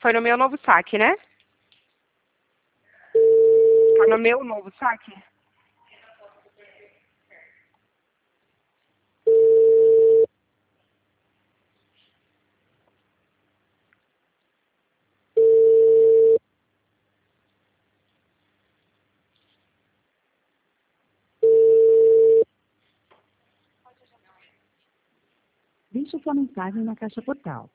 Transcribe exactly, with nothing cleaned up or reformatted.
foi no meu novo saque, né? Tá no meu novo saque? Deixe sua mensagem na caixa postal.